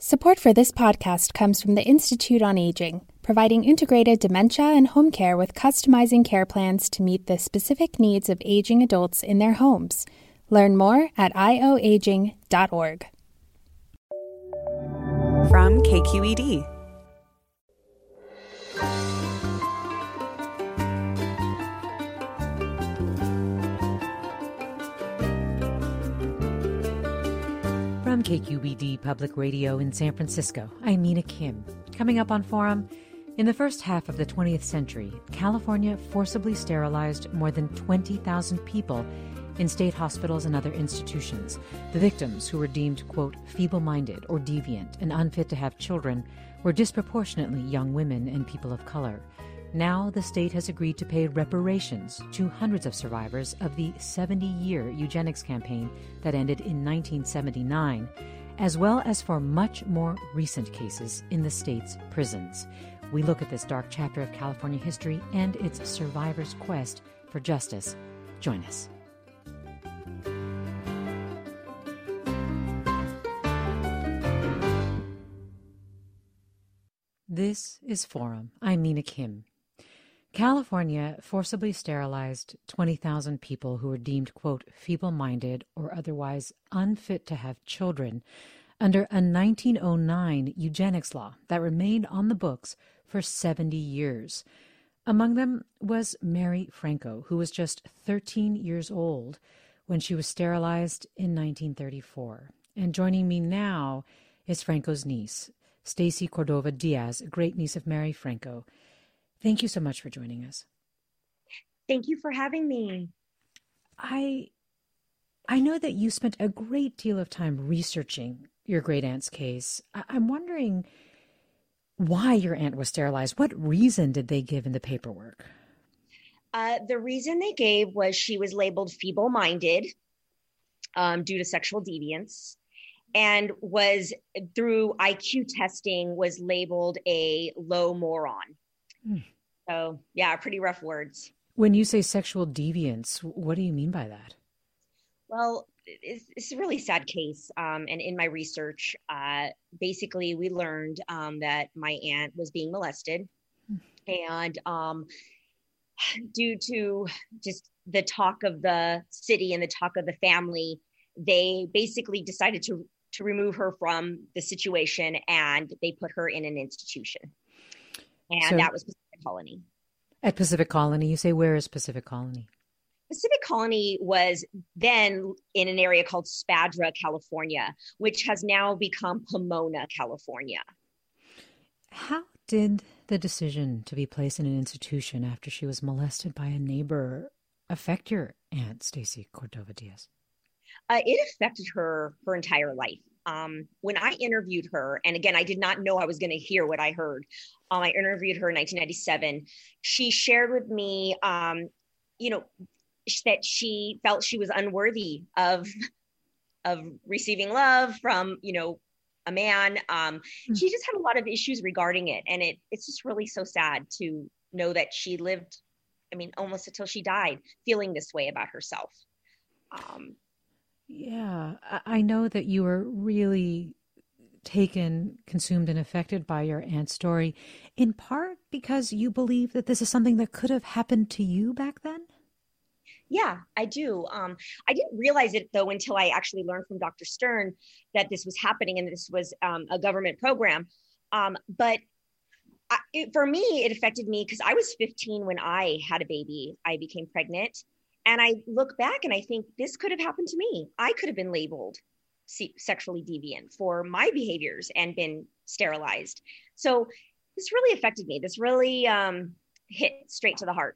Support for this podcast comes from the Institute on Aging, providing integrated dementia and home care with customizing care plans to meet the specific needs of aging adults in their homes. Learn more at ioaging.org. From KQED. From KQED Public Radio in San Francisco, I'm Mina Kim. Coming up on Forum, in the first half of the 20th century, California forcibly sterilized more than 20,000 people in state hospitals and other institutions. The victims, who were deemed, quote, feeble-minded or deviant and unfit to have children, were disproportionately young women and people of color. Now the state has agreed to pay reparations to hundreds of survivors of the 70-year eugenics campaign that ended in 1979, as well as for much more recent cases in the state's prisons. We look at this dark chapter of California history and its survivors' quest for justice. Join us. This is Forum. I'm Mina Kim. California forcibly sterilized 20,000 people who were deemed, quote, feeble-minded or otherwise unfit to have children under a 1909 eugenics law that remained on the books for 70 years. Among them was Mary Franco, who was just 13 years old when she was sterilized in 1934. And joining me now is Franco's niece, Stacy Cordova Diaz, great niece of Mary Franco. Thank you so much for joining us. Thank you for having me. I know that you spent a great deal of time researching your great aunt's case. I'm wondering why your aunt was sterilized. What reason did they give in the paperwork? The reason they gave was she was labeled feeble-minded due to sexual deviance, and was through IQ testing was labeled a low moron. So, yeah, pretty rough words. When you say sexual deviance, what do you mean by that? Well, it's a really sad case. And in my research, basically we learned that my aunt was being molested. And due to just the talk of the city and the talk of the family, they basically decided to remove her from the situation, and they put her in an institution. And that was Pacific Colony. At Pacific Colony, you say, where is Pacific Colony? Pacific Colony was then in an area called Spadra, California, which has now become Pomona, California. How did the decision to be placed in an institution after she was molested by a neighbor affect your aunt, Stacy Cordova Diaz? It affected her entire life. When I interviewed her, and again, I did not know I was going to hear what I heard. I interviewed her in 1997. She shared with me, that she felt she was unworthy of receiving love from, a man. She just had a lot of issues regarding it. And it's just really so sad to know that she lived, almost until she died, feeling this way about herself. Yeah, I know that you were really taken, consumed, and affected by your aunt's story, in part because you believe that this is something that could have happened to you back then? Yeah, I do. I didn't realize it, though, until I actually learned from Dr. Stern that this was happening and this was a government program. But for me, it affected me because I was 15 when I had a baby. I became pregnant. And I look back and I think this could have happened to me. I could have been labeled sexually deviant for my behaviors and been sterilized. So this really affected me. This really hit straight to the heart.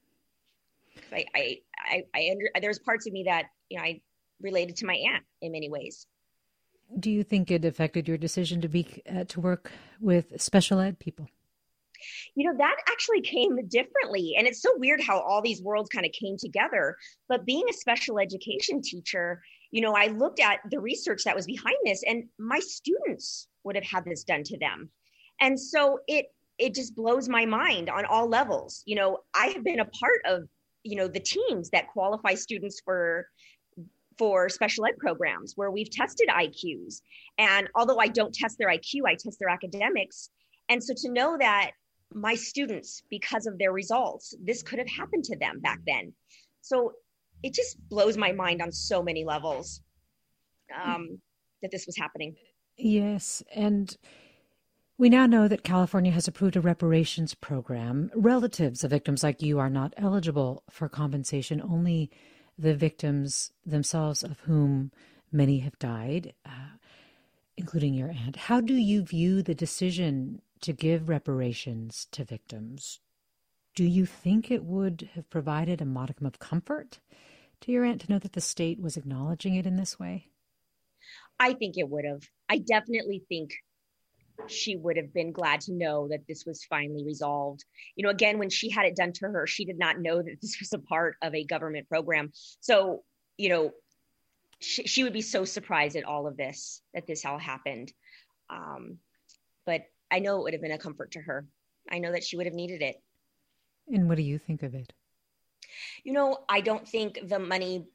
There's parts of me that I related to my aunt in many ways. Do you think it affected your decision to work with special ed people? That actually came differently. And it's so weird how all these worlds kind of came together. But being a special education teacher, I looked at the research that was behind this, and my students would have had this done to them. And so it just blows my mind on all levels. I have been a part of, the teams that qualify students for for special ed programs where we've tested IQs. And although I don't test their IQ, I test their academics. And so to know that my students, because of their results, this could have happened to them back then. So it just blows my mind on so many levels that this was happening. Yes. And we now know that California has approved a reparations program. Relatives of victims like you are not eligible for compensation. Only the victims themselves, of whom many have died, including your aunt. How do you view the decision to give reparations to victims? Do you think it would have provided a modicum of comfort to your aunt to know that the state was acknowledging it in this way? I think it would have. I definitely think she would have been glad to know that this was finally resolved. Again, when she had it done to her, she did not know that this was a part of a government program. So, she would be so surprised at all of this, that this all happened. But I know it would have been a comfort to her. I know that she would have needed it. And what do you think of it? I don't think the money,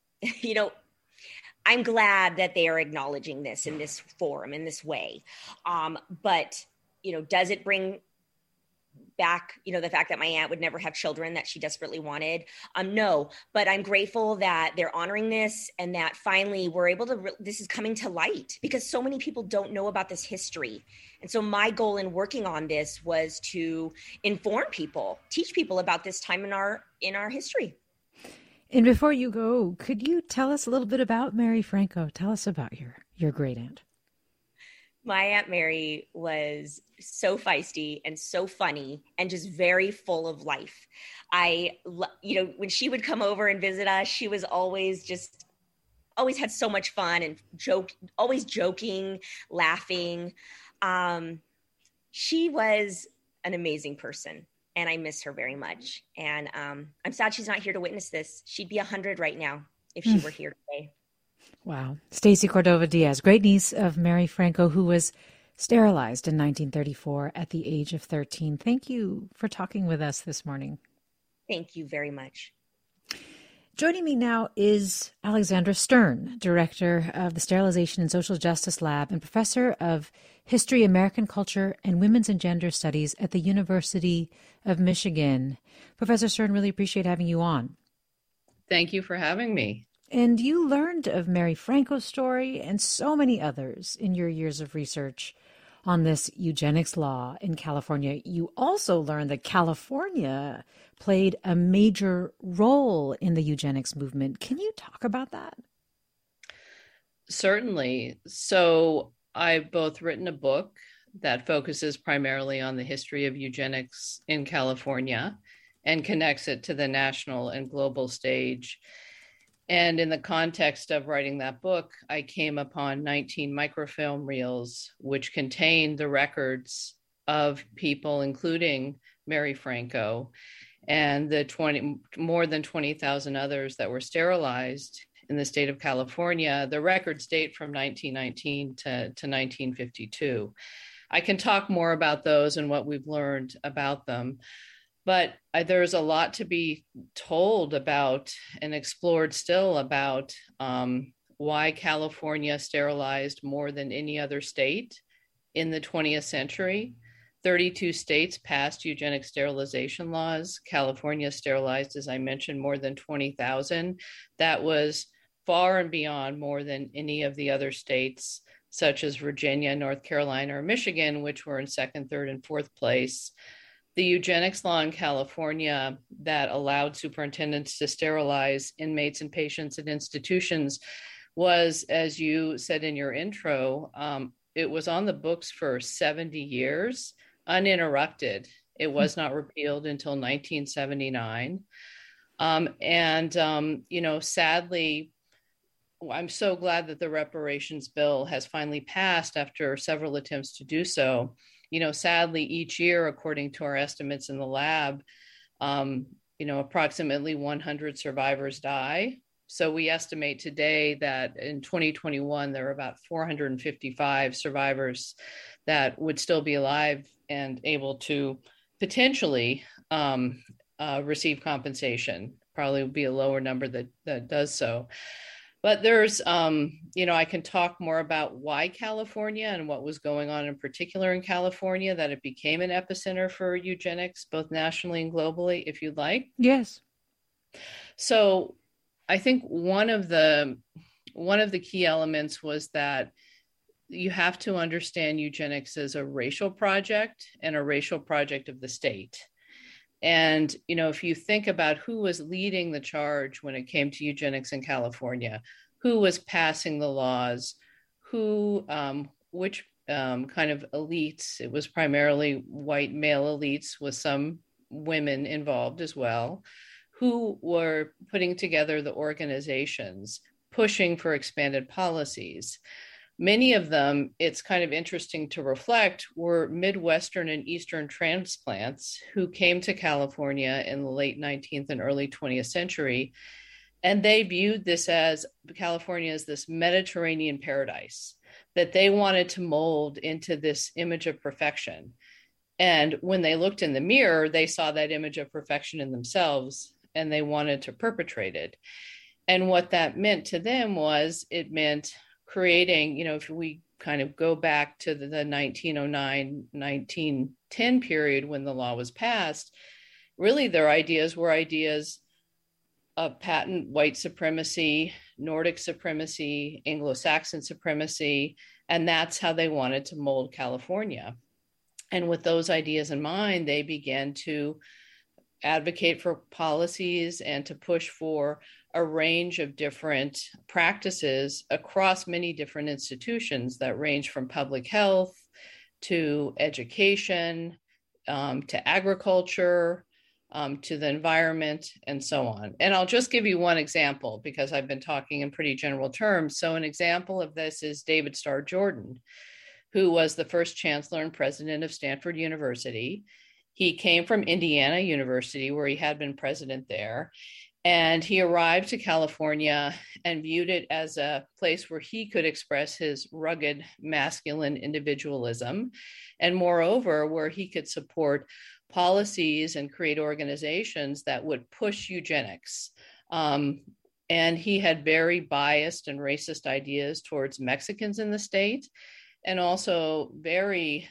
I'm glad that they are acknowledging this in this forum, in this way. But, does it bring back, the fact that my aunt would never have children that she desperately wanted? No, but I'm grateful that they're honoring this and that finally we're able to, this is coming to light because so many people don't know about this history. And so my goal in working on this was to inform people, teach people about this time in our history. And before you go, could you tell us a little bit about Mary Franco? Tell us about your great aunt. My Aunt Mary was so feisty and so funny and just very full of life. When she would come over and visit us, she was always had so much fun and always joking, laughing. She was an amazing person. And I miss her very much. And I'm sad she's not here to witness this. She'd be 100 right now if she were here today. Wow. Stacey Cordova Diaz, great niece of Mary Franco, who was sterilized in 1934 at the age of 13. Thank you for talking with us this morning. Thank you very much. Joining me now is Alexandra Stern, director of the Sterilization and Social Justice Lab and professor of History, American Culture, and Women's and Gender Studies at the University of Michigan. Professor Stern, really appreciate having you on. Thank you for having me. And you learned of Mary Franco's story and so many others in your years of research on this eugenics law in California. You also learned that California played a major role in the eugenics movement. Can you talk about that? Certainly. So I've both written a book that focuses primarily on the history of eugenics in California and connects it to the national and global stage. And in the context of writing that book, I came upon 19 microfilm reels, which contained the records of people, including Mary Franco, and the more than 20,000 others that were sterilized in the state of California. The records date from 1919 to 1952. I can talk more about those and what we've learned about them. But there's a lot to be told about and explored still about why California sterilized more than any other state in the 20th century. 32 states passed eugenic sterilization laws. California sterilized, as I mentioned, more than 20,000. That was far and beyond more than any of the other states, such as Virginia, North Carolina, or Michigan, which were in second, third, and fourth place. The eugenics law in California that allowed superintendents to sterilize inmates and patients at institutions was, as you said in your intro, it was on the books for 70 years, uninterrupted. It was not repealed until 1979. Sadly, I'm so glad that the reparations bill has finally passed after several attempts to do so. Sadly, each year, according to our estimates in the lab, approximately 100 survivors die. So we estimate today that in 2021, there are about 455 survivors that would still be alive and able to potentially receive compensation. Probably would be a lower number that does so. But there's, I can talk more about why California and what was going on in particular in California, that it became an epicenter for eugenics, both nationally and globally, if you'd like. Yes. So I think one of the key elements was that you have to understand eugenics as a racial project and a racial project of the state. And, if you think about who was leading the charge when it came to eugenics in California, who was passing the laws, which kind of elites, it was primarily white male elites with some women involved as well, who were putting together the organizations, pushing for expanded policies. Many of them, it's kind of interesting to reflect, were Midwestern and Eastern transplants who came to California in the late 19th and early 20th century. And they viewed California as this Mediterranean paradise that they wanted to mold into this image of perfection. And when they looked in the mirror, they saw that image of perfection in themselves, and they wanted to perpetrate it. And what that meant to them was, it meant creating, if we kind of go back to the 1909, 1910 period when the law was passed, really their ideas were ideas of patent white supremacy, Nordic supremacy, Anglo-Saxon supremacy, and that's how they wanted to mold California. And with those ideas in mind, they began to advocate for policies and to push for a range of different practices across many different institutions that range from public health to education, to agriculture, to the environment, and so on. And I'll just give you one example because I've been talking in pretty general terms. So an example of this is David Starr Jordan, who was the first chancellor and president of Stanford University. He came from Indiana University, where he had been president there. And he arrived to California and viewed it as a place where he could express his rugged masculine individualism. And moreover, where he could support policies and create organizations that would push eugenics. And he had very biased and racist ideas towards Mexicans in the state, and also very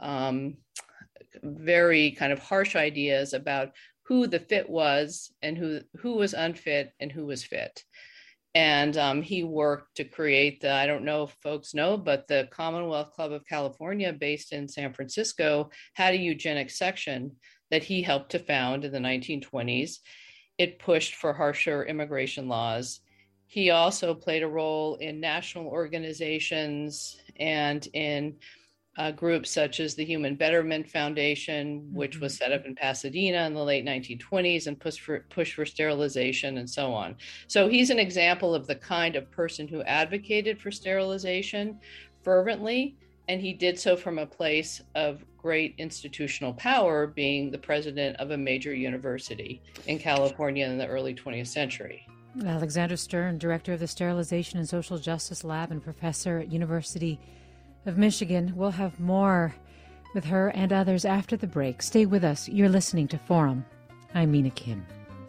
kind of harsh ideas about who the fit was and who was unfit and who was fit. And he worked to create I don't know if folks know, but the Commonwealth Club of California, based in San Francisco, had a eugenics section that he helped to found in the 1920s. It pushed for harsher immigration laws. He also played a role in national organizations and in groups such as the Human Betterment Foundation, which was set up in Pasadena in the late 1920s and pushed for sterilization and so on. So he's an example of the kind of person who advocated for sterilization fervently, and he did so from a place of great institutional power, being the president of a major university in California in the early 20th century. Alexandra Stern, director of the Sterilization and Social Justice Lab and professor at University of Michigan. We'll have more with her and others after the break. Stay with us. You're listening to Forum. I'm Mina Kim.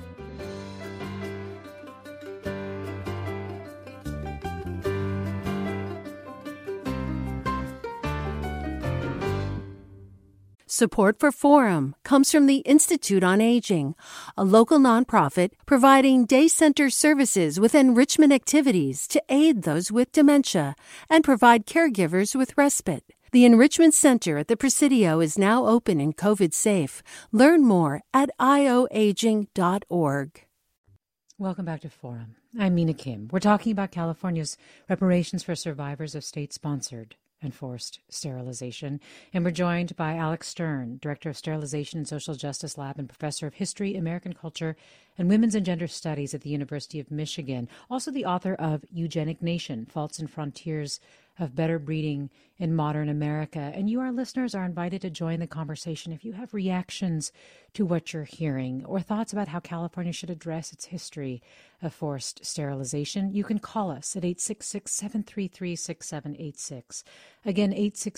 Support for Forum comes from the Institute on Aging, a local nonprofit providing day center services with enrichment activities to aid those with dementia and provide caregivers with respite. The Enrichment Center at the Presidio is now open and COVID safe. Learn more at ioaging.org. Welcome back to Forum. I'm Mina Kim. We're talking about California's reparations for survivors of state-sponsored and forced sterilization. And we're joined by Alex Stern, Director of Sterilization and Social Justice Lab and Professor of History, American Culture, and Women's and Gender Studies at the University of Michigan. Also the author of Eugenic Nation, Faults and Frontiers of Better Breeding in Modern America. And you, our listeners, are invited to join the conversation if you have reactions to what you're hearing or thoughts about how California should address its history of forced sterilization. You can call us at 866-733-6786. Again,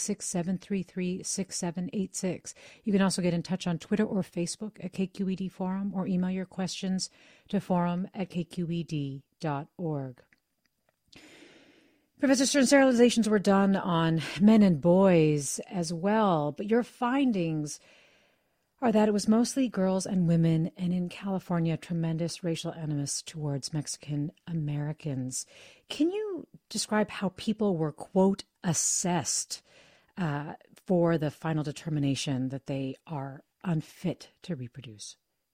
866-733-6786. You can also get in touch on Twitter or Facebook at KQED Forum, or email your questions to forum@kqed.org. Professor Stern, sterilizations were done on men and boys as well, but your findings are that it was mostly girls and women, and in California, tremendous racial animus towards Mexican Americans. Can you describe how people were, quote, assessed for the final determination that they are unfit to reproduce?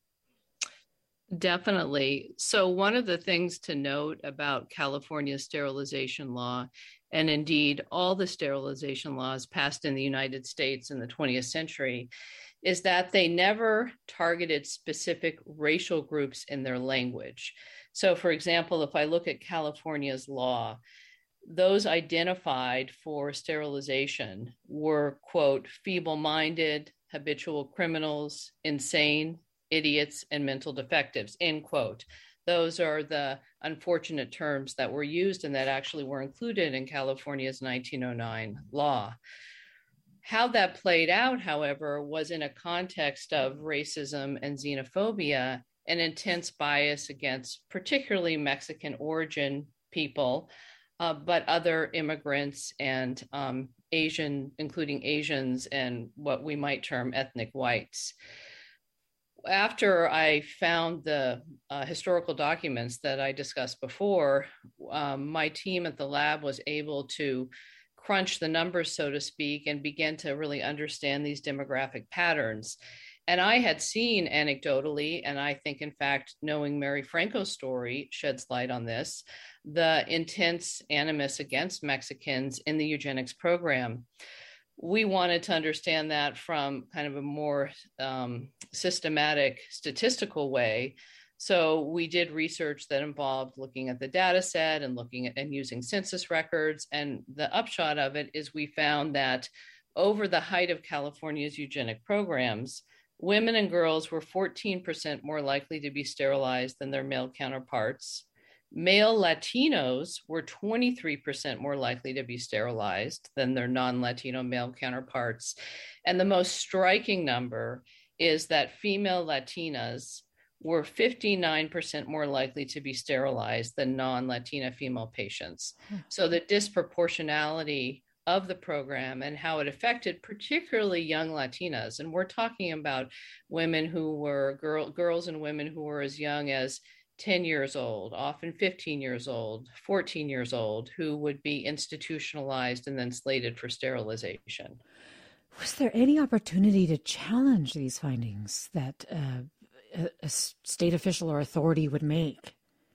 Definitely. So one of the things to note about California's sterilization law, and indeed all the sterilization laws passed in the United States in the 20th century, is that they never targeted specific racial groups in their language. So for example, if I look at California's law, those identified for sterilization were, quote, feeble-minded, habitual criminals, insane, idiots, and mental defectives, end quote. Those are the unfortunate terms that were used and that actually were included in California's 1909 law. How that played out, however, was in a context of racism and xenophobia and intense bias against particularly Mexican origin people, but other immigrants and Asian, including Asians and what we might term ethnic whites. After I found the historical documents that I discussed before, my team at the lab was able to crunch the numbers, so to speak, and begin to really understand these demographic patterns. And I had seen anecdotally, and I think, in fact, knowing Mary Franco's story sheds light on this, the intense animus against Mexicans in the eugenics program. We wanted to understand that from kind of a more systematic statistical way. So we did research that involved looking at the data set and looking at and using census records. And the upshot of it is we found that over the height of California's eugenic programs, women and girls were 14% more likely to be sterilized than their male counterparts. Male Latinos were 23% more likely to be sterilized than their non-Latino male counterparts. And the most striking number is that female Latinas were 59% more likely to be sterilized than non-Latina female patients. So the disproportionality of the program and how it affected particularly young Latinas, and we're talking about women who were girls and women who were as young as 10 years old, often 15 years old, 14 years old, who would be institutionalized and then slated for sterilization. Was there any opportunity to challenge these findings that a state official or authority would make?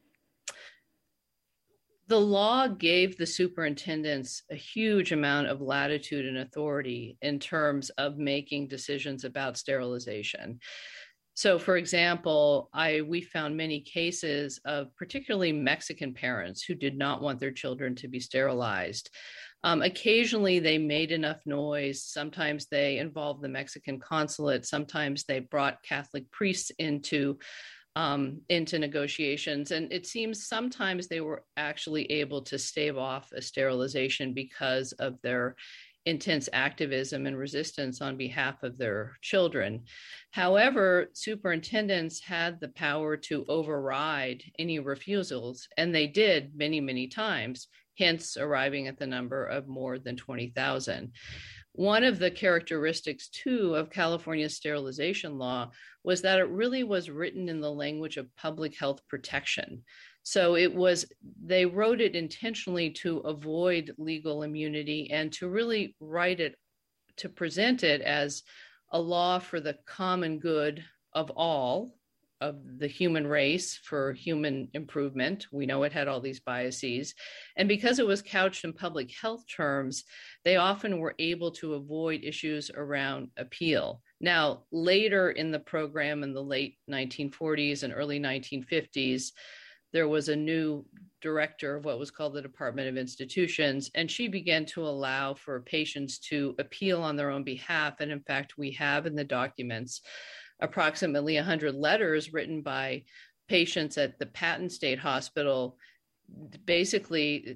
The law gave the superintendents a huge amount of latitude and authority in terms of making decisions about sterilization. So, for example, we found many cases of particularly Mexican parents who did not want their children to be sterilized. Occasionally, they made enough noise. Sometimes they involved the Mexican consulate. Sometimes they brought Catholic priests into negotiations. And it seems sometimes they were actually able to stave off a sterilization because of their intense activism and resistance on behalf of their children. However, superintendents had the power to override any refusals, and they did many, many times, hence arriving at the number of more than 20,000. One of the characteristics, too, of California's sterilization law was that it really was written in the language of public health protection. So they wrote it intentionally to avoid legal immunity and to really write it, to present it as a law for the common good of all, of the human race, for human improvement. We know it had all these biases. And because it was couched in public health terms, they often were able to avoid issues around appeal. Now, later in the program in the late 1940s and early 1950s, there was a new director of what was called the Department of Institutions, and she began to allow for patients to appeal on their own behalf. And in fact, we have in the documents approximately 100 letters written by patients at the Patton State Hospital, basically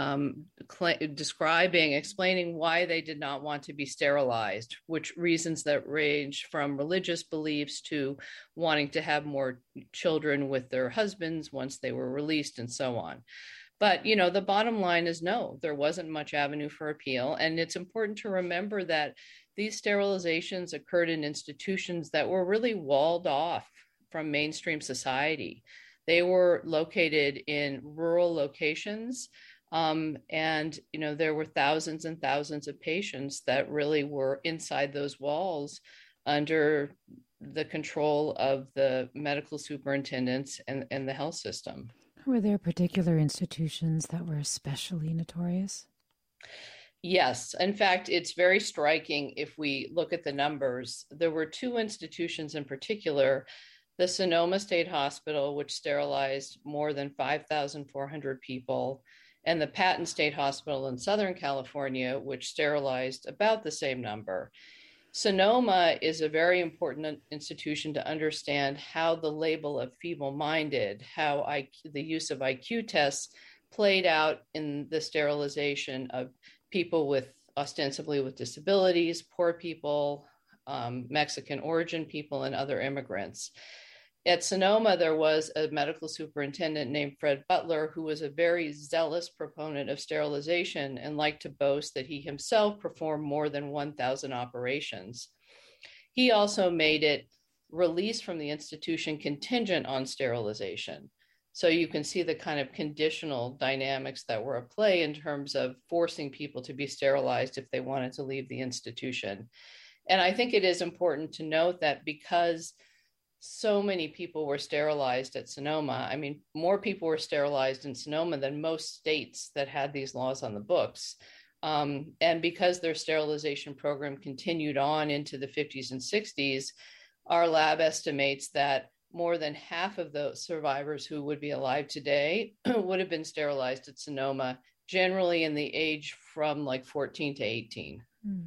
explaining why they did not want to be sterilized, which reasons that range from religious beliefs to wanting to have more children with their husbands once they were released and so on. But, the bottom line is no, there wasn't much avenue for appeal. And it's important to remember that these sterilizations occurred in institutions that were really walled off from mainstream society. They were located in rural locations. And, there were thousands and thousands of patients that really were inside those walls under the control of the medical superintendents and the health system. Were there particular institutions that were especially notorious? Yes. In fact, it's very striking if we look at the numbers. There were two institutions in particular, the Sonoma State Hospital, which sterilized more than 5,400 people, and the Patton State Hospital in Southern California, which sterilized about the same number. Sonoma is a very important institution to understand how the label of feeble-minded, how the use of IQ tests played out in the sterilization of people ostensibly with disabilities, poor people, Mexican origin people, and other immigrants. At Sonoma, there was a medical superintendent named Fred Butler, who was a very zealous proponent of sterilization and liked to boast that he himself performed more than 1,000 operations. He also made it release from the institution contingent on sterilization. So you can see the kind of conditional dynamics that were at play in terms of forcing people to be sterilized if they wanted to leave the institution. And I think it is important to note that because so many people were sterilized at Sonoma. More people were sterilized in Sonoma than most states that had these laws on the books. And because their sterilization program continued on into the 50s and 60s, our lab estimates that more than half of the survivors who would be alive today would have been sterilized at Sonoma, generally in the age from like 14 to 18.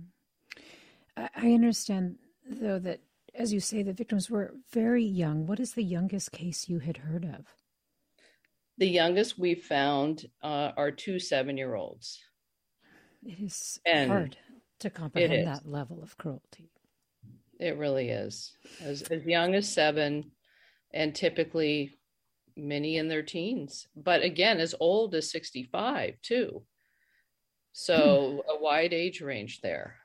I understand, though, that as you say, the victims were very young. What is the youngest case you had heard of? The youngest we found are two 7-year-olds. It is hard to comprehend that level of cruelty. It really is. As young as 7, and typically many in their teens. But again, as old as 65, too. So a wide age range there.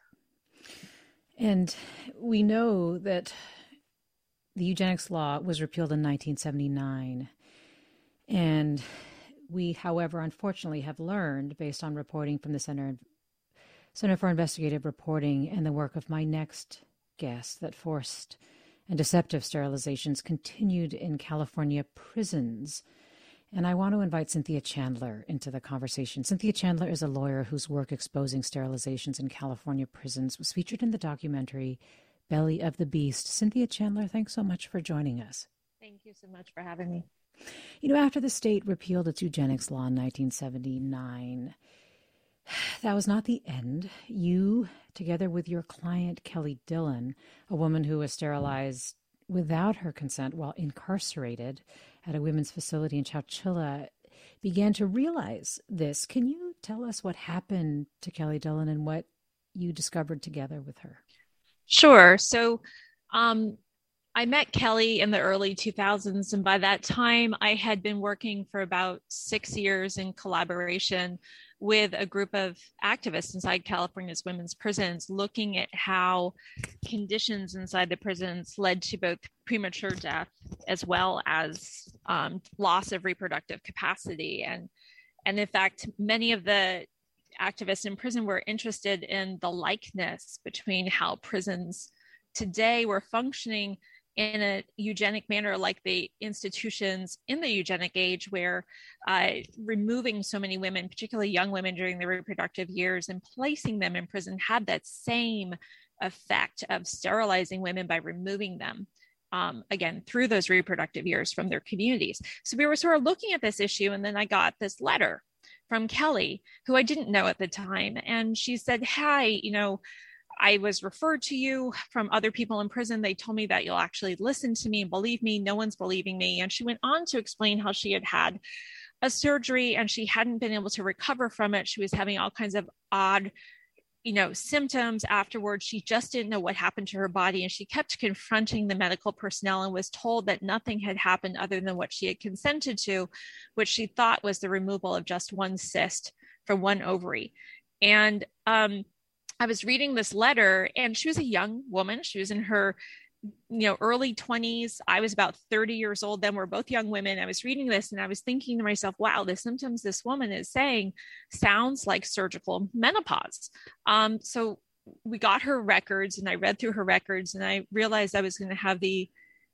And we know that the eugenics law was repealed in 1979. And we, however, unfortunately have learned, based on reporting from the Center for Investigative Reporting and the work of my next guest, that forced and deceptive sterilizations continued in California prisons. And I want to invite Cynthia Chandler into the conversation. Cynthia Chandler is a lawyer whose work exposing sterilizations in California prisons was featured in the documentary Belly of the Beast. Cynthia Chandler, thanks so much for joining us. Thank you so much for having me. After the state repealed its eugenics law in 1979, that was not the end. You, together with your client, Kelly Dillon, a woman who was sterilized without her consent while incarcerated at a women's facility in Chowchilla, began to realize this. Can you tell us what happened to Kelly Dillon and what you discovered together with her? Sure. So I met Kelly in the early 2000s, and by that time I had been working for about 6 years in collaboration with a group of activists inside California's women's prisons, looking at how conditions inside the prisons led to both premature death as well as loss of reproductive capacity. And in fact, many of the activists in prison were interested in the likeness between how prisons today were functioning in a eugenic manner, like the institutions in the eugenic age, where removing so many women, particularly young women during their reproductive years, and placing them in prison had that same effect of sterilizing women by removing them, again, through those reproductive years from their communities. So we were sort of looking at this issue, and then I got this letter from Kelly, who I didn't know at the time. And she said, "Hi, I was referred to you from other people in prison. They told me that you'll actually listen to me and believe me. No one's believing me." And she went on to explain how she had had a surgery and she hadn't been able to recover from it. She was having all kinds of odd symptoms afterwards. She just didn't know what happened to her body. And she kept confronting the medical personnel and was told that nothing had happened other than what she had consented to, which she thought was the removal of just one cyst from one ovary. And I was reading this letter, and she was a young woman. She was in her early 20s. I was about 30 years old then. We're both young women. I was reading this and I was thinking to myself, wow, the symptoms this woman is saying sounds like surgical menopause. So we got her records, and I read through her records, and I realized I was going to have the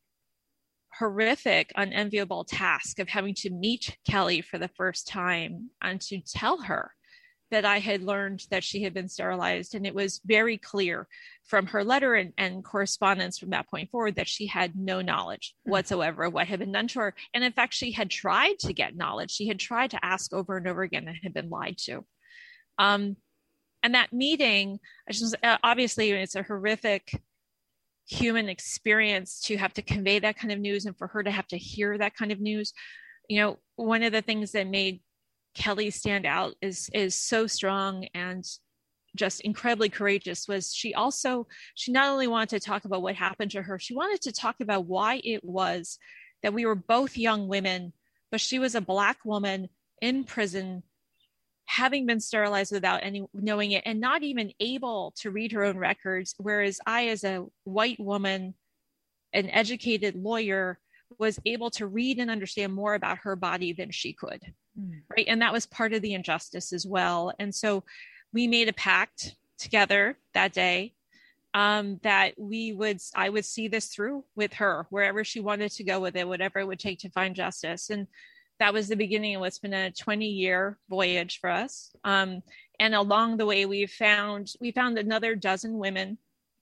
horrific, unenviable task of having to meet Kelly for the first time and to tell her that I had learned that she had been sterilized. And it was very clear from her letter and correspondence from that point forward that she had no knowledge whatsoever of what had been done to her. And in fact, she had tried to get knowledge. She had tried to ask over and over again and had been lied to. And that meeting, obviously, it's a horrific human experience to have to convey that kind of news and for her to have to hear that kind of news. One of the things that made Kelly stand out is so strong and just incredibly courageous was she not only wanted to talk about what happened to her, she wanted to talk about why it was that we were both young women, but she was a Black woman in prison, having been sterilized without any knowing it, and not even able to read her own records, whereas I, as a white woman, an educated lawyer, was able to read and understand more about her body than she could. Right. And that was part of the injustice as well. And so we made a pact together that day that I would see this through with her wherever she wanted to go with it, whatever it would take to find justice. And that was the beginning of what's been a 20-year voyage for us. And along the way, we found another dozen women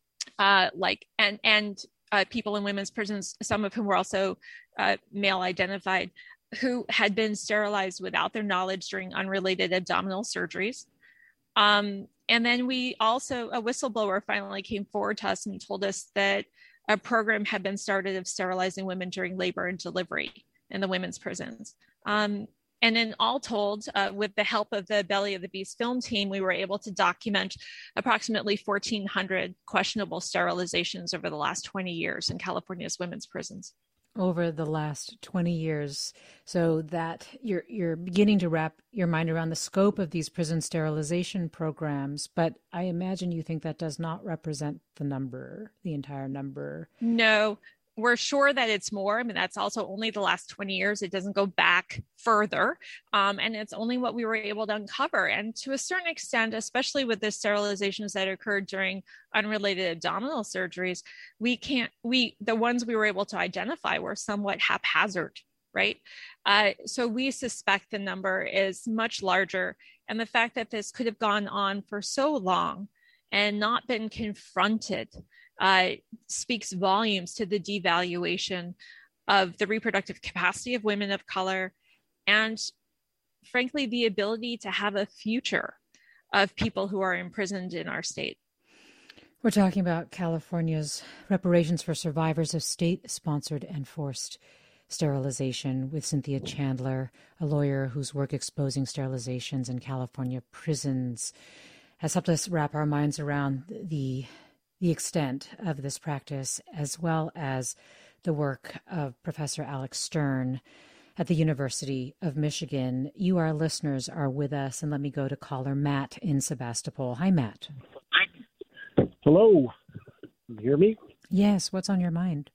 people in women's prisons, some of whom were also male identified, who had been sterilized without their knowledge during unrelated abdominal surgeries. And then a whistleblower finally came forward to us and told us that a program had been started of sterilizing women during labor and delivery in the women's prisons. And then all told, with the help of the Belly of the Beast film team, we were able to document approximately 1,400 questionable sterilizations over the last 20 years in California's women's prisons. Over the last 20 years, so that you're beginning to wrap your mind around the scope of these prison sterilization programs, but I imagine you think that does not represent the entire number. No, we're sure that it's more. I mean, that's also only the last 20 years. It doesn't go back further. And it's only what we were able to uncover. And to a certain extent, especially with the sterilizations that occurred during unrelated abdominal surgeries, the ones we were able to identify were somewhat haphazard, right? So we suspect the number is much larger. And the fact that this could have gone on for so long and not been confronted speaks volumes to the devaluation of the reproductive capacity of women of color and, frankly, the ability to have a future of people who are imprisoned in our state. We're talking about California's reparations for survivors of state-sponsored and forced sterilization with Cynthia Chandler, a lawyer whose work exposing sterilizations in California prisons has helped us wrap our minds around the extent of this practice, as well as the work of Professor Alex Stern at the University of Michigan. You, our listeners, are with us, and let me go to caller Matt in Sebastopol. Hi, Matt. Hello. Can you hear me? Yes. What's on your mind?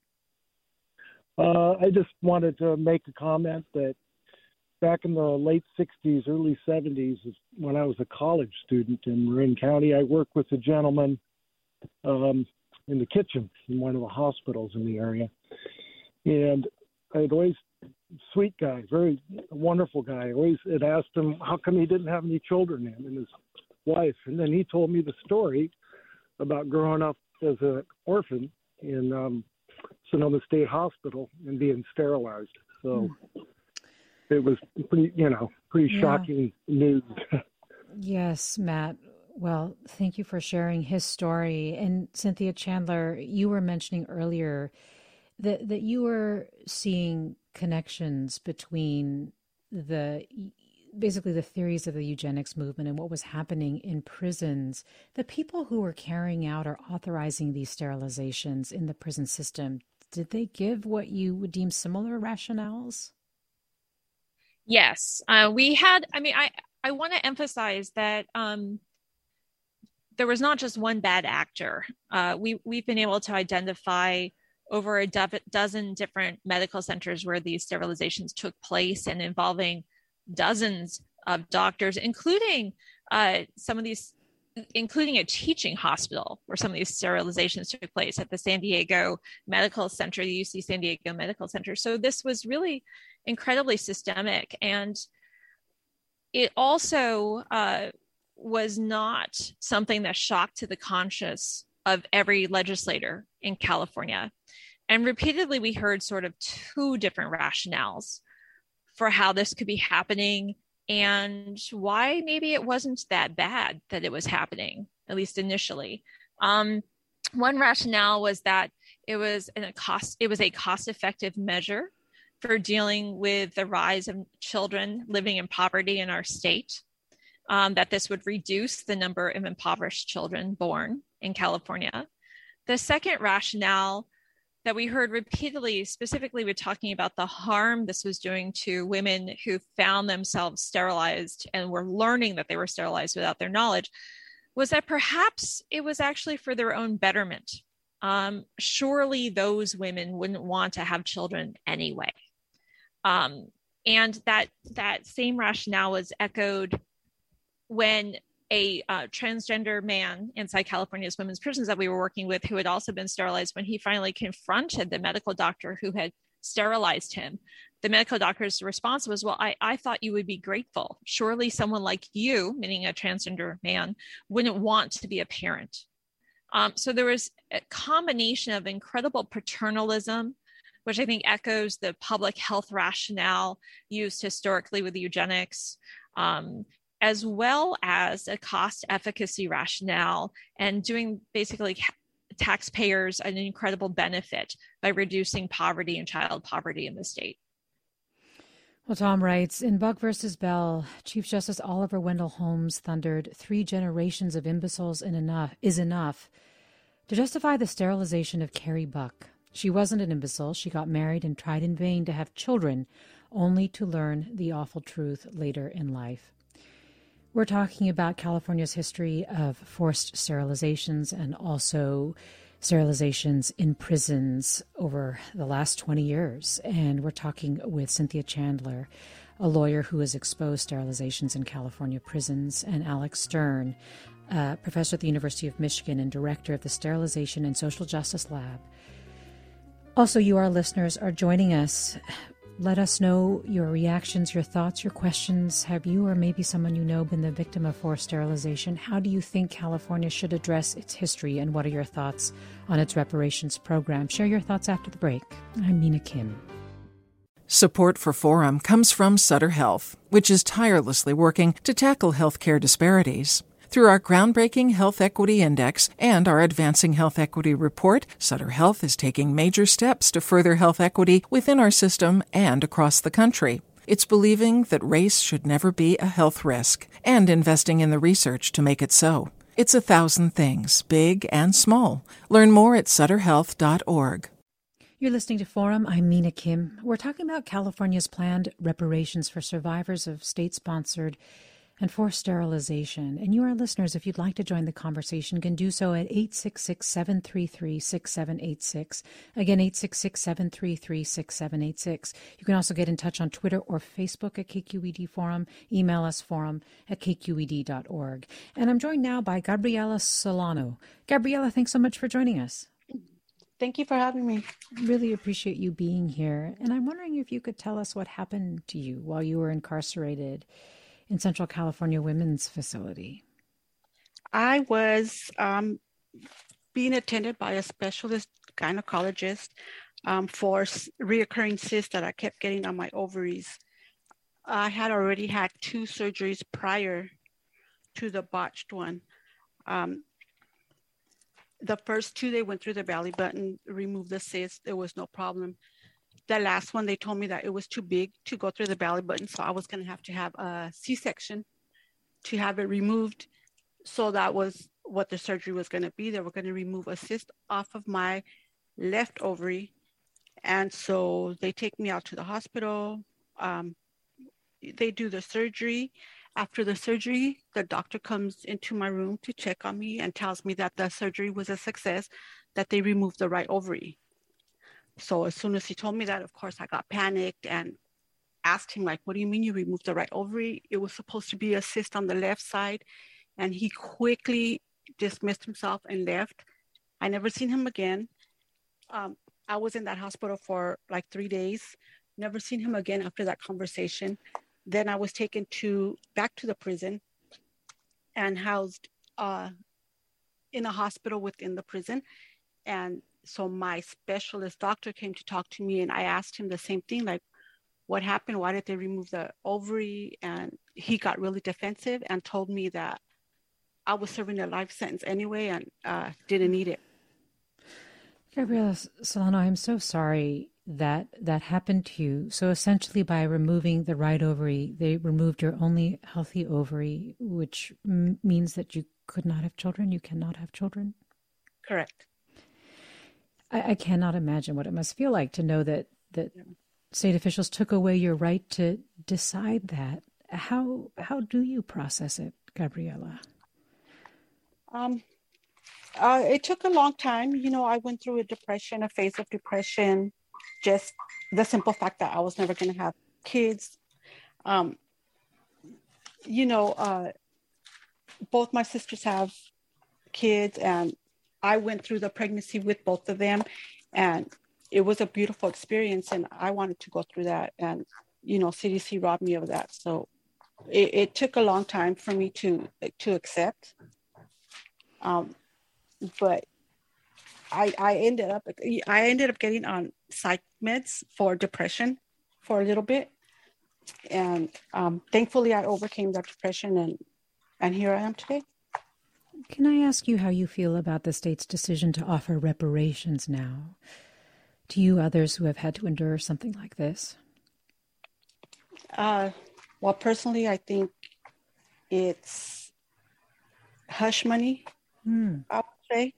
I just wanted to make a comment that back in the late 60s, early 70s, when I was a college student in Marin County, I worked with a gentleman in the kitchen in one of the hospitals in the area. And I'd always, sweet guy, very wonderful guy, always had asked him how come he didn't have any children and his wife. And then he told me the story about growing up as an orphan in Sonoma State Hospital and being sterilized. So it was pretty shocking news. Yes, Matt. Well, thank you for sharing his story. And Cynthia Chandler, you were mentioning earlier that you were seeing connections between the basically the theories of the eugenics movement and what was happening in prisons, the people who were carrying out or authorizing these sterilizations in the prison system, did they give what you would deem similar rationales? Yes, we had. I want to emphasize that there was not just one bad actor. We've been able to identify over a dozen different medical centers where these sterilizations took place, and involving dozens of doctors, including including a teaching hospital where some of these sterilizations took place at the San Diego Medical Center, the UC San Diego Medical Center. So this was really incredibly systemic. And it also was not something that shocked to the conscience of every legislator in California. And repeatedly, we heard sort of two different rationales for how this could be happening and why maybe it wasn't that bad that it was happening, at least initially. One rationale was that it was a cost-effective measure for dealing with the rise of children living in poverty in our state, that this would reduce the number of impoverished children born in California. The second rationale that we heard repeatedly, specifically we're talking about the harm this was doing to women who found themselves sterilized and were learning that they were sterilized without their knowledge, was that perhaps it was actually for their own betterment. Surely those women wouldn't want to have children anyway. And that same rationale was echoed when a transgender man inside California's women's prisons that we were working with, who had also been sterilized, when he finally confronted the medical doctor who had sterilized him, the medical doctor's response was, well, I thought you would be grateful. Surely someone like you, meaning a transgender man, wouldn't want to be a parent. So there was a combination of incredible paternalism, which I think echoes the public health rationale used historically with eugenics, as well as a cost efficacy rationale, and doing basically taxpayers an incredible benefit by reducing poverty and child poverty in the state. Well, Tom writes, in Buck versus Bell, Chief Justice Oliver Wendell Holmes thundered, 3 generations of imbeciles is enough to justify the sterilization of Carrie Buck. She wasn't an imbecile. She got married and tried in vain to have children, only to learn the awful truth later in life. We're talking about California's history of forced sterilizations and also sterilizations in prisons over the last 20 years. And we're talking with Cynthia Chandler, a lawyer who has exposed sterilizations in California prisons, and Alex Stern, professor at the University of Michigan and director of the Sterilization and Social Justice Lab. Also, you, our listeners, are joining us. Let us know your reactions, your thoughts, your questions. Have you or maybe someone you know been the victim of forced sterilization? How do you think California should address its history, and what are your thoughts on its reparations program? Share your thoughts after the break. I'm Mina Kim. Support for Forum comes from Sutter Health, which is tirelessly working to tackle healthcare disparities. Through our groundbreaking Health Equity Index and our Advancing Health Equity Report, Sutter Health is taking major steps to further health equity within our system and across the country. It's believing that race should never be a health risk and investing in the research to make it so. It's 1,000 things, big and small. Learn more at sutterhealth.org. You're listening to Forum. I'm Mina Kim. We're talking about California's planned reparations for survivors of state-sponsored and forced sterilization. And you, our listeners, if you'd like to join the conversation, can do so at 866-733-6786. Again, 866-733-6786. You can also get in touch on Twitter or Facebook at KQED Forum. Email us forum@kqed.org. And I'm joined now by Gabriela Solano. Gabriela, thanks so much for joining us. Thank you for having me. Really appreciate you being here. And I'm wondering if you could tell us what happened to you while you were incarcerated in Central California Women's Facility. I was being attended by a specialist gynecologist for reoccurring cysts that I kept getting on my ovaries. I had already had 2 surgeries prior to the botched one. The first 2, they went through the belly button, removed the cyst. There was no problem. the last one, they told me that it was too big to go through the belly button. So I was going to have a C-section to have it removed. So that was what the surgery was going to be. They were going to remove a cyst off of my left ovary. And so they take me out to the hospital. They do the surgery. After the surgery, the doctor comes into my room to check on me and tells me that the surgery was a success, that they removed the right ovary. So as soon as he told me that, of course, I got panicked and asked him, like, what do you mean you removed the right ovary? It was supposed to be a cyst on the left side. And he quickly dismissed himself and left. I never seen him again. I was in that hospital for like 3 days. Never seen him again after that conversation. Then I was taken back to the prison and housed in a hospital within the prison. And so my specialist doctor came to talk to me, and I asked him the same thing, like, what happened? Why did they remove the ovary? And he got really defensive and told me that I was serving a life sentence anyway and didn't need it. Gabriela Solano, I'm so sorry that happened to you. So essentially, by removing the right ovary, they removed your only healthy ovary, which means that you could not have children. You cannot have children. Correct. I cannot imagine what it must feel like to know that state officials took away your right to decide that. How do you process it, Gabriela? It took a long time. I went through a phase of depression, just the simple fact that I was never going to have kids. Both my sisters have kids, and I went through the pregnancy with both of them, and it was a beautiful experience, and I wanted to go through that, and, CDC robbed me of that. So it took a long time for me to accept. But I ended up getting on psych meds for depression for a little bit, and thankfully I overcame that depression, and here I am today. Can I ask you how you feel about the state's decision to offer reparations now to you, others who have had to endure something like this? Well, personally, I think it's hush money. I would say.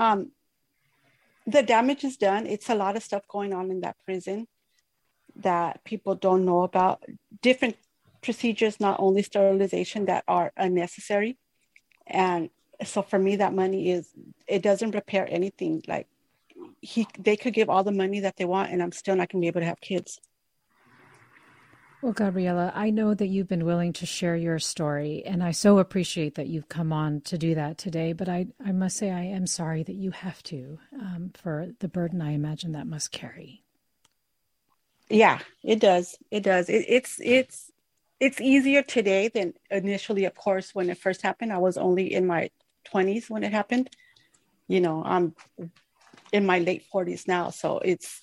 The damage is done. It's a lot of stuff going on in that prison that people don't know about. Different procedures, not only sterilization, that are unnecessary. And so for me, that money it doesn't repair anything. Like they could give all the money that they want, and I'm still not going to be able to have kids. Well, Gabriela, I know that you've been willing to share your story, and I so appreciate that you've come on to do that today. But I must say I am sorry that you have to, for the burden I imagine that must carry. Yeah, it does. It does. It's easier today than initially, of course, when it first happened. I was only in my 20s when it happened. I'm in my late 40s now, so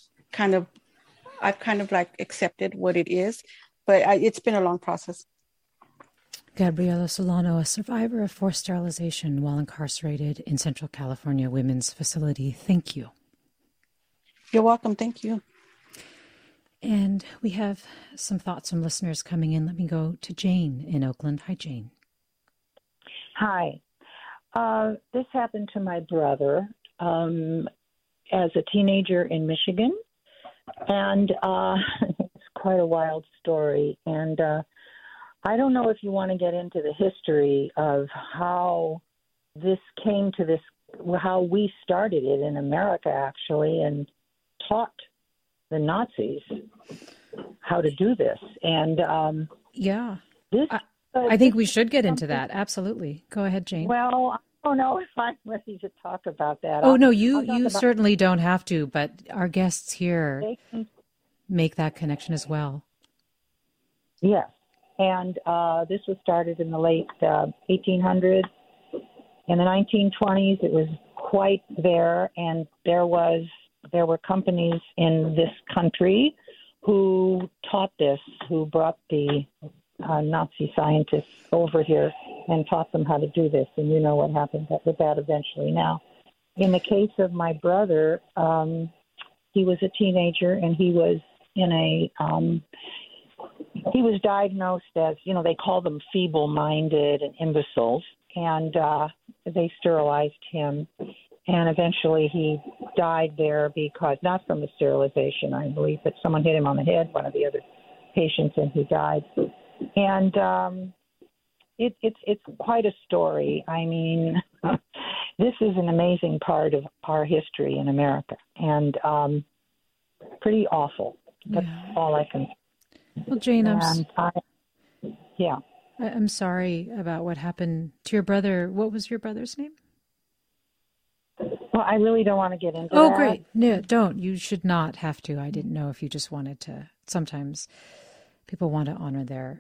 I've kind of like accepted what it is. But it's been a long process. Gabriela Solano, a survivor of forced sterilization while incarcerated in Central California Women's Facility. Thank you. You're welcome. Thank you. And we have some thoughts from listeners coming in. Let me go to Jane in Oakland. Hi, Jane. Hi. This happened to my brother as a teenager in Michigan. And it's quite a wild story. And I don't know if you want to get into the history of how this came to this, how we started it in America, actually, and taught the Nazis how to do this. And I think we should get into that. Absolutely. Go ahead, Jane. Well, I don't know if I'm ready to talk about that. Oh, no, you certainly don't have to, but our guests here make that connection as well. Yes. And this was started in the late 1800s. In the 1920s, it was quite there, and there were companies in this country who taught this, who brought the Nazi scientists over here and taught them how to do this. And you know what happened with that eventually. Now, in the case of my brother, he was a teenager, and he was he was diagnosed as, they call them feeble-minded and imbeciles, and they sterilized him. And eventually he died there because, not from the sterilization, I believe, but someone hit him on the head, one of the other patients, and he died. And it's quite a story. I mean, this is an amazing part of our history in America, and pretty awful. That's all I can. Well, Jane, I'm sorry about what happened to your brother. What was your brother's name? Well, I really don't want to get into that. Oh, great. No, don't. You should not have to. I didn't know if you just wanted to. Sometimes people want to honor their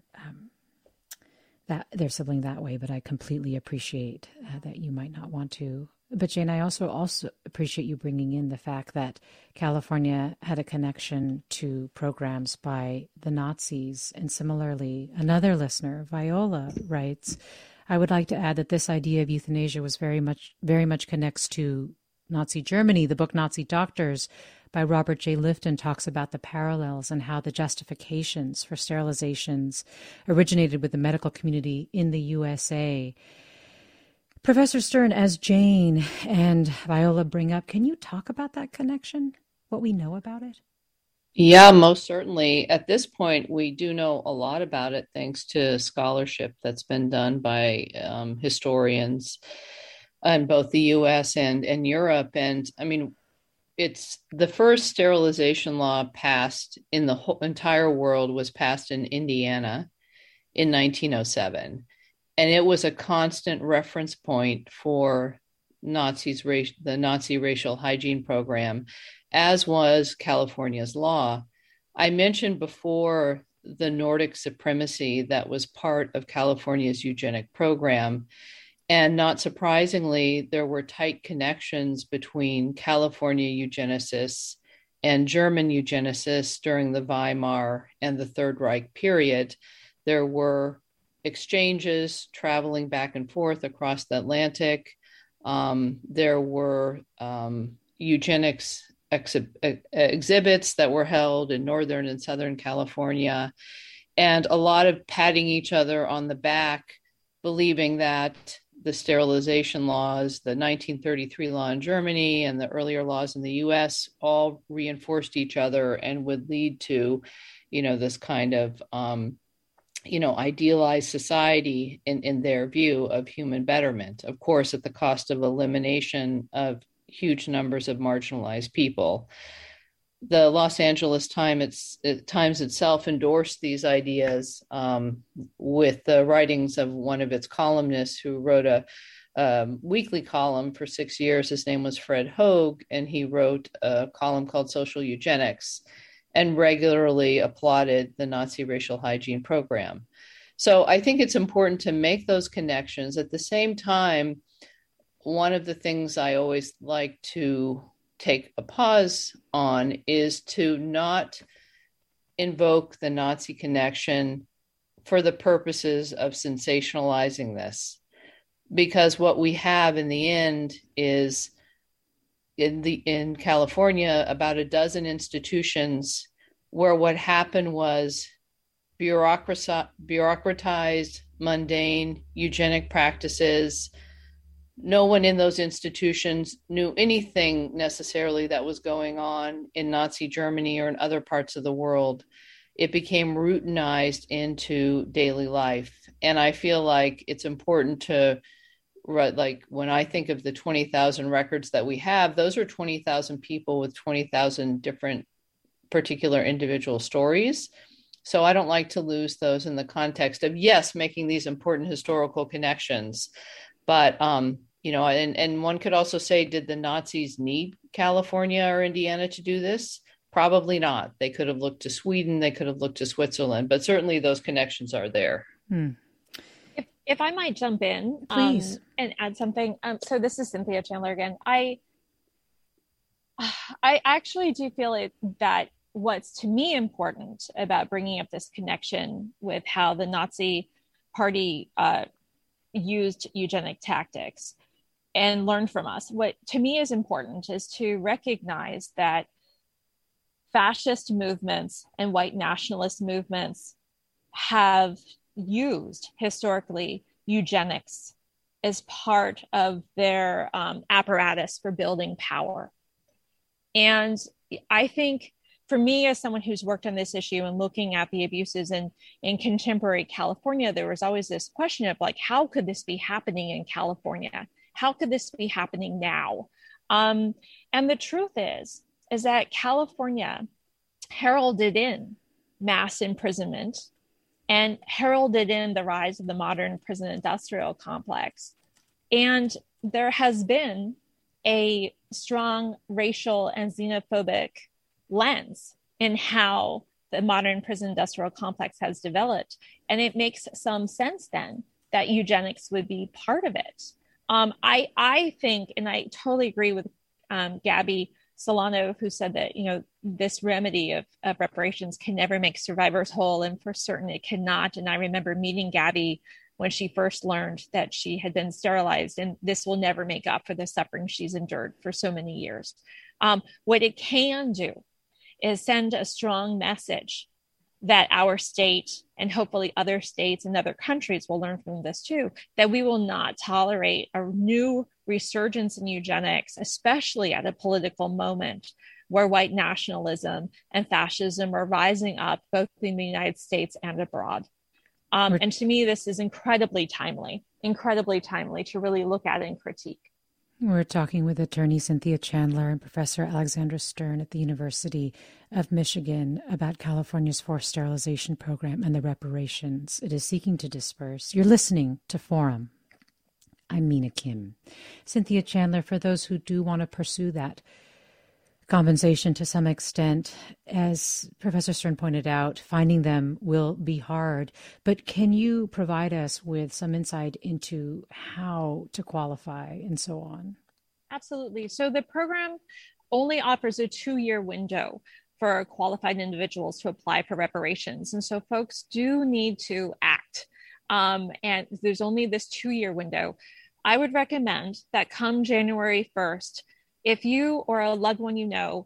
sibling that way, but I completely appreciate that you might not want to. But Jane, I also appreciate you bringing in the fact that California had a connection to programs by the Nazis. And similarly, another listener, Viola, writes, I would like to add that this idea of euthanasia was very much connects to Nazi Germany. The book Nazi Doctors by Robert J. Lifton talks about the parallels and how the justifications for sterilizations originated with the medical community in the USA. Professor Stern, as Jane and Viola bring up, can you talk about that connection, what we know about it? Yeah, most certainly. At this point, we do know a lot about it thanks to scholarship that's been done by historians in both the U.S. and Europe. And I mean, it's the first sterilization law passed in the whole entire world was passed in Indiana in 1907. And it was a constant reference point for the Nazi racial hygiene program, as was California's law. I mentioned before the Nordic supremacy that was part of California's eugenic program. And not surprisingly, there were tight connections between California eugenicists and German eugenicists during the Weimar and the Third Reich period. There were exchanges traveling back and forth across the Atlantic. There were eugenics exhibits that were held in Northern and Southern California, and a lot of patting each other on the back, believing that the sterilization laws, the 1933 law in Germany and the earlier laws in the US all reinforced each other and would lead to, this kind of, idealized society in their view of human betterment, of course, at the cost of elimination of huge numbers of marginalized people. The Los Angeles Times itself endorsed these ideas with the writings of one of its columnists who wrote a weekly column for 6 years. His name was Fred Hoag, and he wrote a column called Social Eugenics and regularly applauded the Nazi racial hygiene program. So I think it's important to make those connections. At the same time, one of the things I always like to take a pause on is to not invoke the Nazi connection for the purposes of sensationalizing this. Because what we have in the end is in California, about a dozen institutions where what happened was bureaucratized, mundane, eugenic practices. No one in those institutions knew anything necessarily that was going on in Nazi Germany or in other parts of the world. It became routinized into daily life. And I feel like it's important to, like when I think of the 20,000 records that we have, those are 20,000 people with 20,000 different particular individual stories. So I don't like to lose those in the context of, yes, making these important historical connections. But, and one could also say, did the Nazis need California or Indiana to do this? Probably not. They could have looked to Sweden. They could have looked to Switzerland, but certainly those connections are there. If I might jump in, please, and add something. So this is Cynthia Chandler again. I actually do feel that what's to me important about bringing up this connection with how the Nazi Party used eugenic tactics and learned from us. What to me is important is to recognize that fascist movements and white nationalist movements have used historically eugenics as part of their apparatus for building power. And I think for me, as someone who's worked on this issue and looking at the abuses in contemporary California, there was always this question of like, how could this be happening in California? How could this be happening now? And the truth is that California heralded in mass imprisonment and heralded in the rise of the modern prison industrial complex. And there has been a strong racial and xenophobic lens in how the modern prison industrial complex has developed. And it makes some sense then that eugenics would be part of it. I think, and I totally agree with Gabby Solano, who said that, this remedy of reparations can never make survivors whole, and for certain it cannot. And I remember meeting Gabby when she first learned that she had been sterilized, and this will never make up for the suffering she's endured for so many years. What it can do is send a strong message that our state and hopefully other states and other countries will learn from this too, that we will not tolerate a new resurgence in eugenics, especially at a political moment where white nationalism and fascism are rising up both in the United States and abroad. And to me, this is incredibly timely to really look at and critique. We're talking with attorney Cynthia Chandler and Professor Alexandra Stern at the University of Michigan about California's forced sterilization program and the reparations it is seeking to disperse. You're listening to Forum. I'm Mina Kim. Cynthia Chandler, for those who do want to pursue that compensation to some extent, as Professor Stern pointed out, finding them will be hard. But can you provide us with some insight into how to qualify and so on? Absolutely. So the program only offers a 2-year window for qualified individuals to apply for reparations. And so folks do need to act. And there's only this 2-year window. I would recommend that come January 1st, if you or a loved one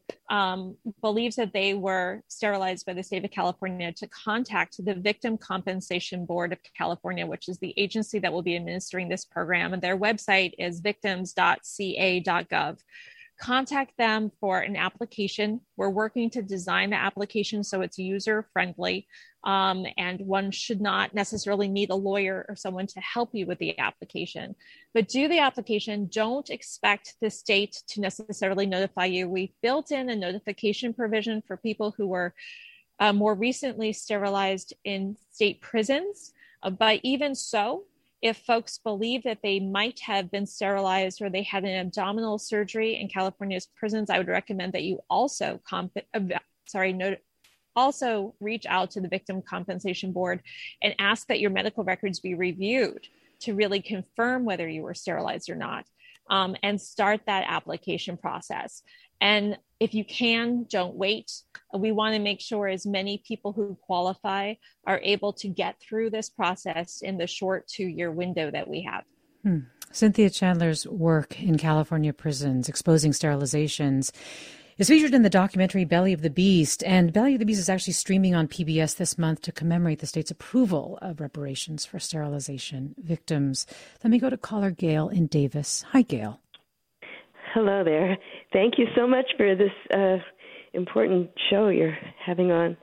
believes that they were sterilized by the state of California, to contact the Victim Compensation Board of California, which is the agency that will be administering this program. And their website is victims.ca.gov. Contact them for an application. We're working to design the application so it's user-friendly, and one should not necessarily need a lawyer or someone to help you with the application. But do the application. Don't expect the state to necessarily notify you. We've built in a notification provision for people who were more recently sterilized in state prisons. But even so, if folks believe that they might have been sterilized or they had an abdominal surgery in California's prisons, I would recommend that you also reach out to the Victim Compensation Board and ask that your medical records be reviewed to really confirm whether you were sterilized or not, and start that application process. And if you can, don't wait. We want to make sure as many people who qualify are able to get through this process in the short 2-year window that we have. Cynthia Chandler's work in California prisons exposing sterilizations is featured in the documentary Belly of the Beast. And Belly of the Beast is actually streaming on PBS this month to commemorate the state's approval of reparations for sterilization victims. Let me go to caller Gail in Davis. Hi, Gail. Hello there. Thank you so much for this important show you're having on.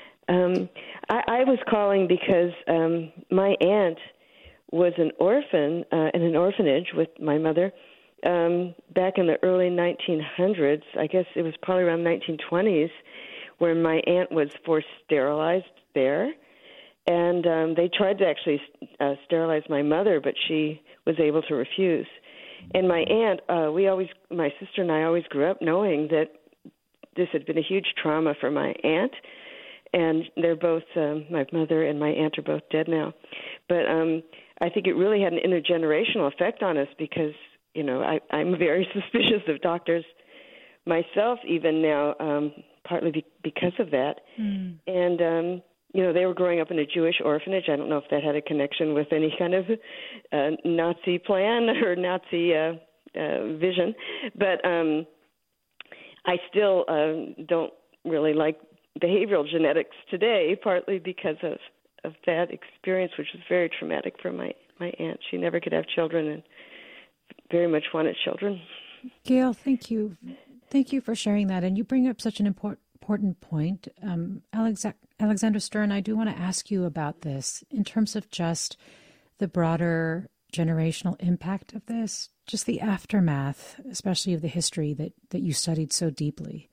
I was calling because my aunt was an orphan in an orphanage with my mother back in the early 1900s. I guess it was probably around 1920s, where my aunt was forced sterilized there. And they tried to actually sterilize my mother, but she was able to refuse. And my aunt, my sister and I always grew up knowing that this had been a huge trauma for my aunt. And they're both, my mother and my aunt are both dead now. But I think it really had an intergenerational effect on us because, I'm very suspicious of doctors myself even now, partly because of that. And, they were growing up in a Jewish orphanage. I don't know if that had a connection with any kind of Nazi plan or Nazi vision. But I still don't really like behavioral genetics today, partly because of that experience, which was very traumatic for my aunt. She never could have children and very much wanted children. Gail, thank you. Thank you for sharing that. And you bring up such an important point. Alexandra Stern, I do want to ask you about this in terms of just the broader generational impact of this, just the aftermath, especially of the history that you studied so deeply.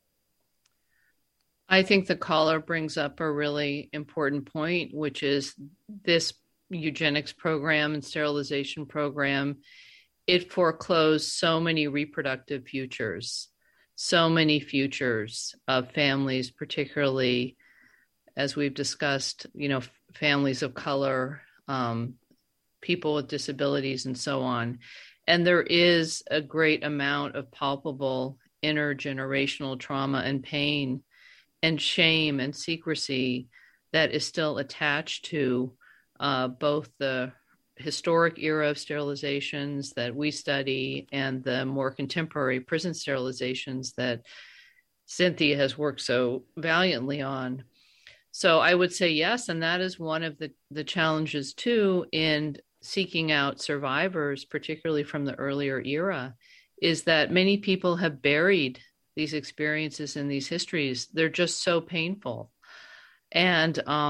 I think the caller brings up a really important point, which is this eugenics program and sterilization program. It foreclosed so many reproductive futures, so many futures of families, particularly, as we've discussed, families of color, people with disabilities, and so on. And there is a great amount of palpable intergenerational trauma and pain and shame and secrecy that is still attached to both the historic era of sterilizations that we study and the more contemporary prison sterilizations that Cynthia has worked so valiantly on. So I would say yes, and that is one of the challenges too in seeking out survivors, particularly from the earlier era, is that many people have buried these experiences and these histories. They're just so painful. And,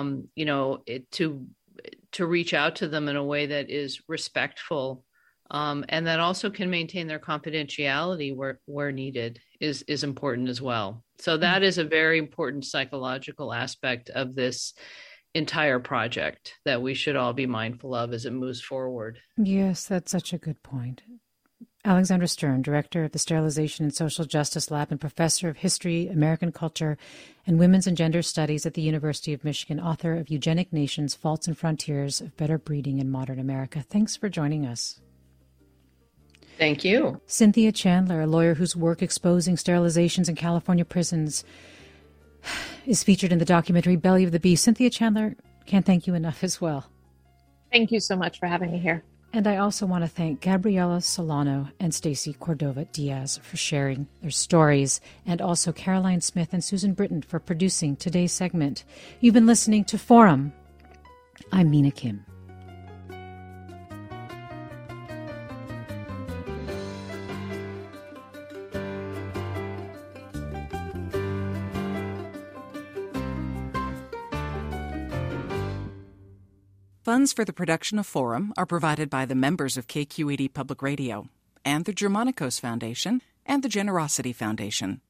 to reach out to them in a way that is respectful and that also can maintain their confidentiality where needed is important as well. So that is a very important psychological aspect of this entire project that we should all be mindful of as it moves forward. Yes, that's such a good point. Alexandra Stern, Director of the Sterilization and Social Justice Lab and Professor of History, American Culture, and Women's and Gender Studies at the University of Michigan, author of Eugenic Nations, Faults and Frontiers of Better Breeding in Modern America. Thanks for joining us. Thank you. Cynthia Chandler, a lawyer whose work exposing sterilizations in California prisons is featured in the documentary Belly of the Beast. Cynthia Chandler, can't thank you enough as well. Thank you so much for having me here. And I also want to thank Gabriela Solano and Stacey Cordova Diaz for sharing their stories, and also Caroline Smith and Susan Britton for producing today's segment. You've been listening to Forum. I'm Mina Kim. Funds for the production of Forum are provided by the members of KQED Public Radio and the Germanicos Foundation and the Generosity Foundation.